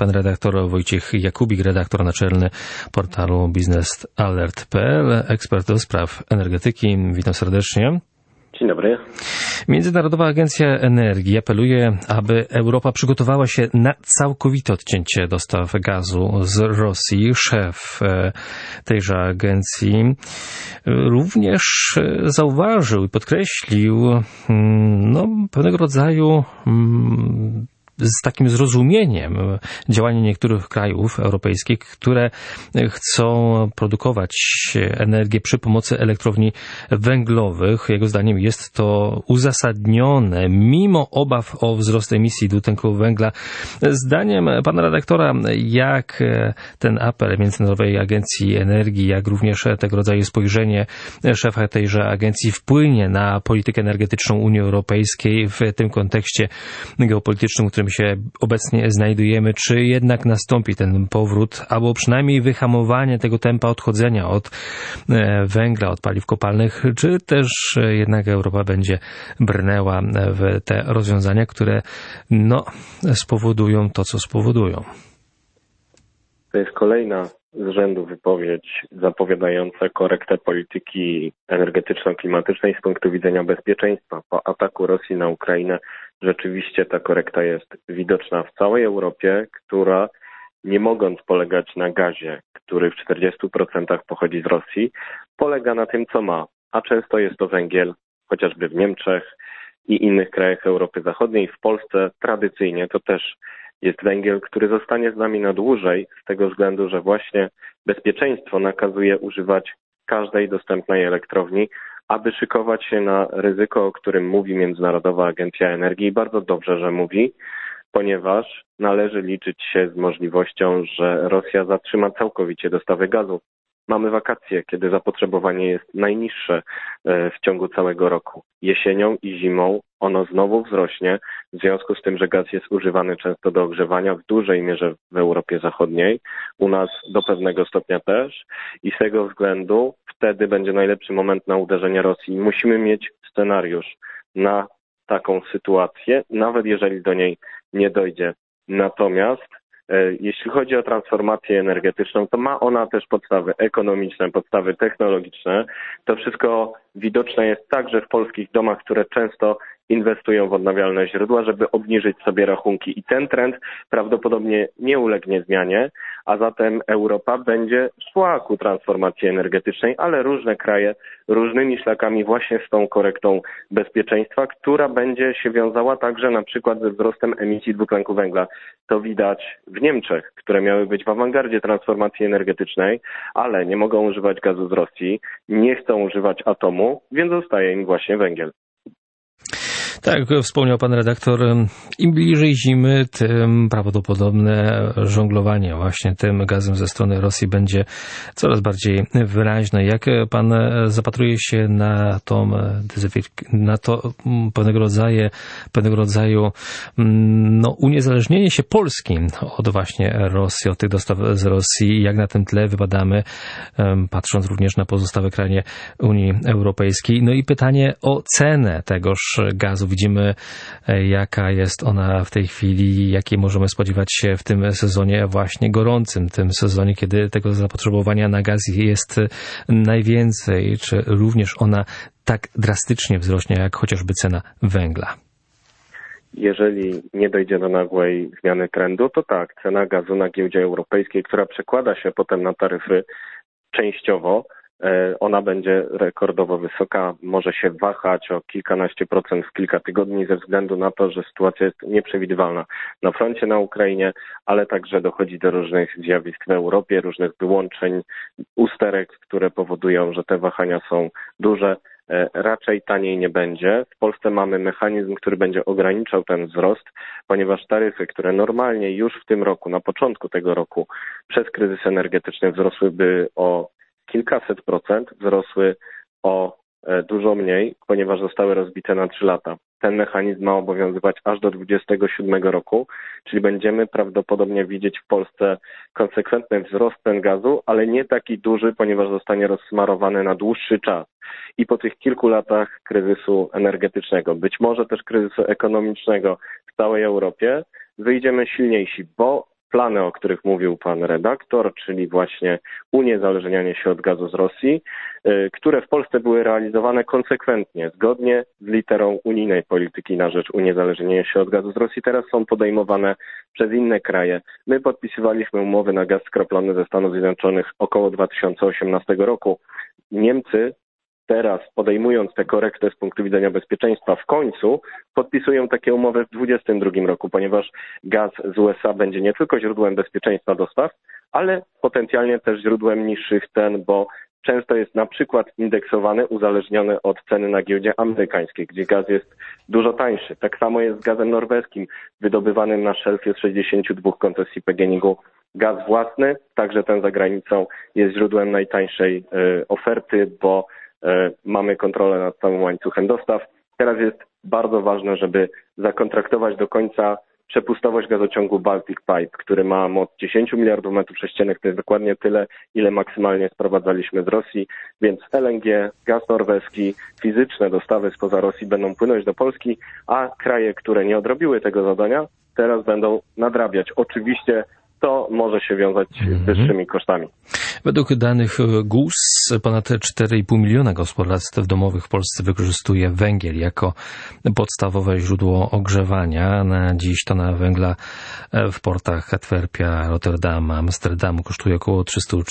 pan redaktor Wojciech Jakubik, redaktor naczelny portalu biznesalert.pl, ekspert do spraw energetyki. Witam serdecznie. Dzień dobry. Międzynarodowa Agencja Energii apeluje, aby Europa przygotowała się na całkowite odcięcie dostaw gazu z Rosji. Szef tejże agencji również zauważył i podkreślił pewnego rodzaju z takim zrozumieniem działanie niektórych krajów europejskich, które chcą produkować energię przy pomocy elektrowni węglowych. Jego zdaniem jest to uzasadnione, mimo obaw o wzrost emisji dwutlenku węgla. Zdaniem pana redaktora, jak ten apel Międzynarodowej Agencji Energii, jak również tego rodzaju spojrzenie szefa tejże agencji wpłynie na politykę energetyczną Unii Europejskiej w tym kontekście geopolitycznym, w którym się obecnie znajdujemy, czy jednak nastąpi ten powrót, albo przynajmniej wyhamowanie tego tempa odchodzenia od węgla, od paliw kopalnych, czy też jednak Europa będzie brnęła w te rozwiązania, które spowodują to, co spowodują. To jest kolejna z rzędu wypowiedź zapowiadająca korektę polityki energetyczno-klimatycznej z punktu widzenia bezpieczeństwa. Po ataku Rosji na Ukrainę rzeczywiście ta korekta jest widoczna w całej Europie, która nie mogąc polegać na gazie, który w 40% pochodzi z Rosji, polega na tym, co ma. A często jest to węgiel, chociażby w Niemczech i innych krajach Europy Zachodniej. W Polsce tradycyjnie to też jest węgiel, który zostanie z nami na dłużej z tego względu, że właśnie bezpieczeństwo nakazuje używać każdej dostępnej elektrowni, aby szykować się na ryzyko, o którym mówi Międzynarodowa Agencja Energii i bardzo dobrze, że mówi, ponieważ należy liczyć się z możliwością, że Rosja zatrzyma całkowicie dostawy gazu. Mamy wakacje, kiedy zapotrzebowanie jest najniższe w ciągu całego roku. Jesienią i zimą ono znowu wzrośnie, w związku z tym, że gaz jest używany często do ogrzewania, w dużej mierze w Europie Zachodniej, u nas do pewnego stopnia też i z tego względu wtedy będzie najlepszy moment na uderzenie Rosji. Musimy mieć scenariusz na taką sytuację, nawet jeżeli do niej nie dojdzie. Natomiast jeśli chodzi o transformację energetyczną, to ma ona też podstawy ekonomiczne, podstawy technologiczne. To wszystko widoczne jest także w polskich domach, które często inwestują w odnawialne źródła, żeby obniżyć sobie rachunki. I ten trend prawdopodobnie nie ulegnie zmianie, a zatem Europa będzie szła ku transformacji energetycznej, ale różne kraje różnymi szlakami właśnie z tą korektą bezpieczeństwa, która będzie się wiązała także na przykład ze wzrostem emisji dwutlenku węgla. To widać w Niemczech, które miały być w awangardzie transformacji energetycznej, ale nie mogą używać gazu z Rosji, nie chcą używać atomu, więc zostaje im właśnie węgiel. Tak, jak wspomniał pan redaktor, im bliżej zimy, tym prawdopodobne żonglowanie właśnie tym gazem ze strony Rosji będzie coraz bardziej wyraźne. Jak pan zapatruje się na to pewnego rodzaju uniezależnienie się Polski od właśnie Rosji, od tych dostaw z Rosji, jak na tym tle wypadamy, patrząc również na pozostałe kraje Unii Europejskiej. No i pytanie o cenę tegoż gazu. Widzimy, jaka jest ona w tej chwili, jakiej możemy spodziewać się w tym sezonie właśnie gorącym, tym sezonie, kiedy tego zapotrzebowania na gaz jest najwięcej. Czy również ona tak drastycznie wzrośnie, jak chociażby cena węgla? Jeżeli nie dojdzie do nagłej zmiany trendu, to tak, cena gazu na giełdzie europejskiej, która przekłada się potem na taryfy częściowo, ona będzie rekordowo wysoka, może się wahać o kilkanaście procent w kilka tygodni ze względu na to, że sytuacja jest nieprzewidywalna na froncie na Ukrainie, ale także dochodzi do różnych zjawisk w Europie, różnych wyłączeń, usterek, które powodują, że te wahania są duże. Raczej taniej nie będzie. W Polsce mamy mechanizm, który będzie ograniczał ten wzrost, ponieważ taryfy, które normalnie już w tym roku, na początku tego roku przez kryzys energetyczny wzrosłyby o kilkaset procent, wzrosły o dużo mniej, ponieważ zostały rozbite na 3 lata. Ten mechanizm ma obowiązywać aż do 2027 roku, czyli będziemy prawdopodobnie widzieć w Polsce konsekwentny wzrost cen gazu, ale nie taki duży, ponieważ zostanie rozsmarowany na dłuższy czas. I po tych kilku latach kryzysu energetycznego, być może też kryzysu ekonomicznego w całej Europie, wyjdziemy silniejsi, bo plany, o których mówił pan redaktor, czyli właśnie uniezależnianie się od gazu z Rosji, które w Polsce były realizowane konsekwentnie, zgodnie z literą unijnej polityki na rzecz uniezależnienia się od gazu z Rosji, teraz są podejmowane przez inne kraje. My podpisywaliśmy umowy na gaz skroplony ze Stanów Zjednoczonych około 2018 roku. Niemcy teraz, podejmując tę korektę z punktu widzenia bezpieczeństwa, w końcu podpisują takie umowy w 2022 roku, ponieważ gaz z USA będzie nie tylko źródłem bezpieczeństwa dostaw, ale potencjalnie też źródłem niższych cen, bo często jest na przykład indeksowany, uzależniony od ceny na giełdzie amerykańskiej, gdzie gaz jest dużo tańszy. Tak samo jest z gazem norweskim, wydobywanym na szelfie z 62 koncesji PGNiG-u. Gaz własny, także ten za granicą, jest źródłem najtańszej oferty, bo mamy kontrolę nad całym łańcuchem dostaw. Teraz jest bardzo ważne, żeby zakontraktować do końca przepustowość gazociągu Baltic Pipe, który ma moc 10 miliardów metrów sześciennych. To jest dokładnie tyle, ile maksymalnie sprowadzaliśmy z Rosji, więc LNG, gaz norweski, fizyczne dostawy spoza Rosji będą płynąć do Polski, a kraje, które nie odrobiły tego zadania, teraz będą nadrabiać. Oczywiście to może się wiązać z wyższymi kosztami. Według danych GUS ponad 4,5 miliona gospodarstw domowych w Polsce wykorzystuje węgiel jako podstawowe źródło ogrzewania. Na dziś tona węgla w portach Antwerpia, Rotterdam, Amsterdamu kosztuje około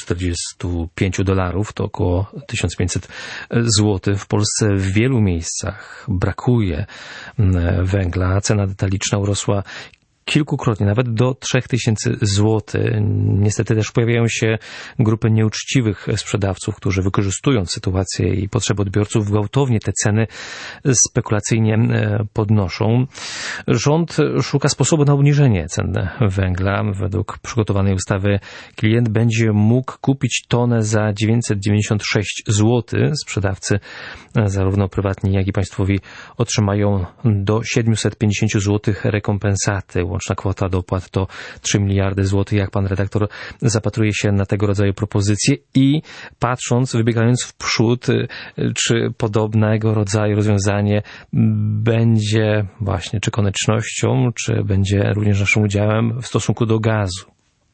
$345, to około 1500 zł. W Polsce w wielu miejscach brakuje węgla. Cena detaliczna urosła kilkukrotnie, nawet do 3000 zł. Niestety też pojawiają się grupy nieuczciwych sprzedawców, którzy wykorzystując sytuację i potrzeby odbiorców gwałtownie te ceny spekulacyjnie podnoszą. Rząd szuka sposobu na obniżenie cen węgla. Według przygotowanej ustawy klient będzie mógł kupić tonę za 996 zł. Sprzedawcy, zarówno prywatni, jak i państwowi, otrzymają do 750 zł rekompensaty. Łączna kwota dopłat to 3 miliardy złotych. Jak pan redaktor zapatruje się na tego rodzaju propozycje i patrząc, wybiegając w przód, czy podobnego rodzaju rozwiązanie będzie właśnie czy koniecznością, czy będzie również naszym udziałem w stosunku do gazu?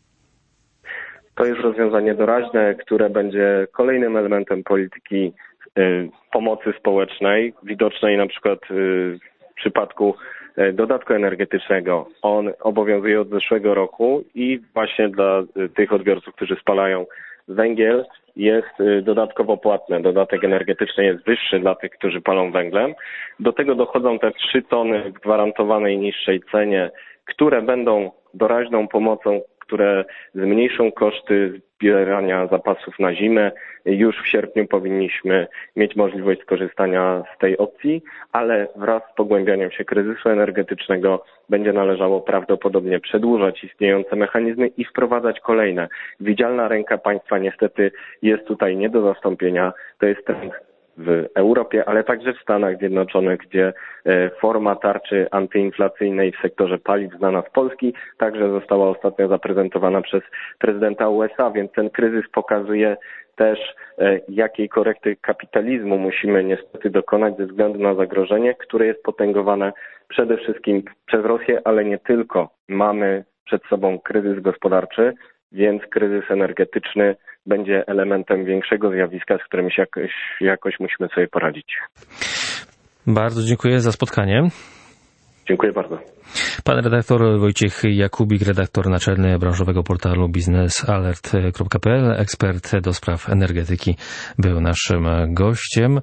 To jest rozwiązanie doraźne, które będzie kolejnym elementem polityki pomocy społecznej, widocznej na przykład w przypadku dodatku energetycznego. On obowiązuje od zeszłego roku i właśnie dla tych odbiorców, którzy spalają węgiel, jest dodatkowo płatny. Dodatek energetyczny jest wyższy dla tych, którzy palą węglem. Do tego dochodzą te 3 tony w gwarantowanej niższej cenie, które będą doraźną pomocą, które zmniejszą koszty zbierania zapasów na zimę. Już w sierpniu powinniśmy mieć możliwość skorzystania z tej opcji, ale wraz z pogłębianiem się kryzysu energetycznego będzie należało prawdopodobnie przedłużać istniejące mechanizmy i wprowadzać kolejne. Widzialna ręka państwa niestety jest tutaj nie do zastąpienia. To jest trend w Europie, ale także w Stanach Zjednoczonych, gdzie forma tarczy antyinflacyjnej w sektorze paliw znana z Polski także została ostatnio zaprezentowana przez prezydenta USA, więc ten kryzys pokazuje też, jakiej korekty kapitalizmu musimy niestety dokonać ze względu na zagrożenie, które jest potęgowane przede wszystkim przez Rosję, ale nie tylko. Mamy przed sobą kryzys gospodarczy, więc kryzys energetyczny będzie elementem większego zjawiska, z którym się jakoś musimy sobie poradzić. Bardzo dziękuję za spotkanie. Dziękuję bardzo. Pan redaktor Wojciech Jakubik, redaktor naczelny branżowego portalu biznesalert.pl, ekspert do spraw energetyki, był naszym gościem.